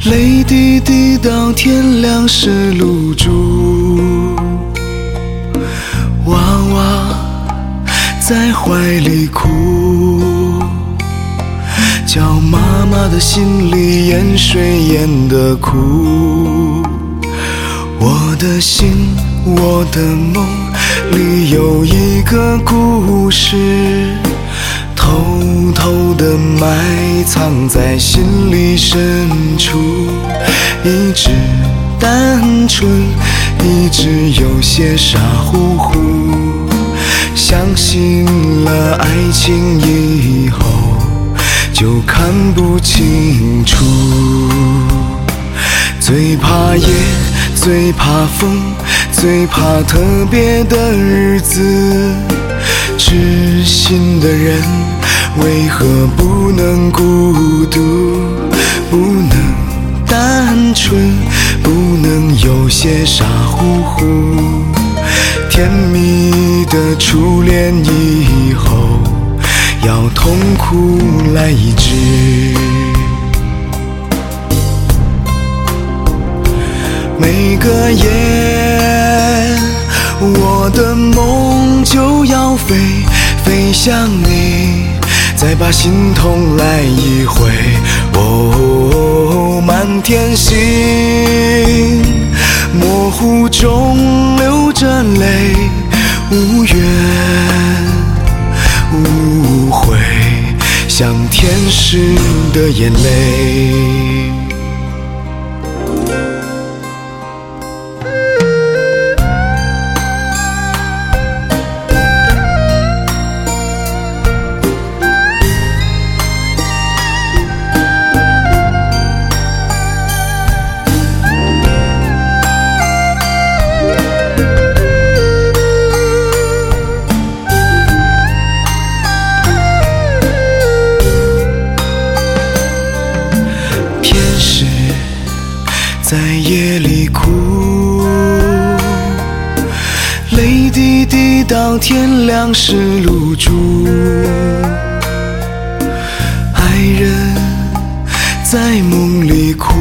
泪滴滴到天亮是露珠，娃娃在怀里哭，叫妈妈的心里淹水淹得苦。我的心，我的梦里有一个故事，偷偷地埋藏在心里深处，一直单纯，一直有些傻乎乎，相信了爱情以后就看不清楚。最怕夜，最怕风，最怕特别的日子，痴心的人为何不能孤独，不能单纯，不能有些傻乎乎，甜蜜的初恋以后要痛苦来医治。每个夜，我的梦就要飞，飞向你，再把心痛来一回。哦，满天星，模糊中流着泪，无怨无悔，像天使的眼泪。在夜里哭，泪滴滴到天亮是露珠，爱人在梦里哭，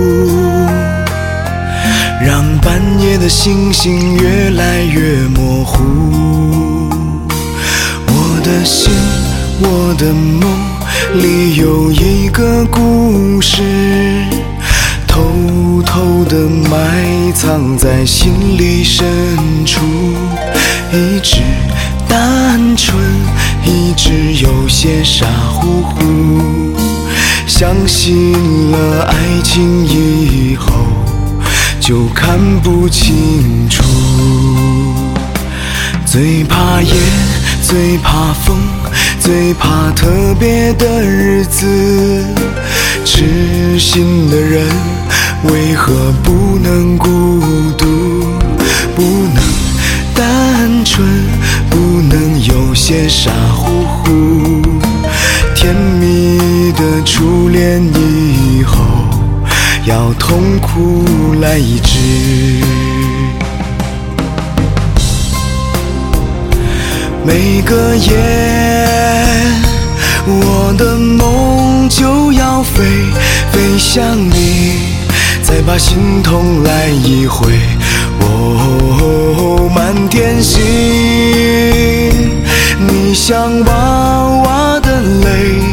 让半夜的星星越来越模糊。我的心，我的梦里有一个故事，偷偷地埋藏在心里深处，一直单纯，一直有些傻乎乎，相信了爱情以后就看不清楚。最怕夜，最怕风，最怕特别的日子，痴心的人为何不能孤独，不能单纯，不能有些傻乎乎，甜蜜的初恋以后要痛苦来医治。每个夜，我的梦就要飞，飞向你，再把心痛来一回。哦，满天星，你像娃娃的泪，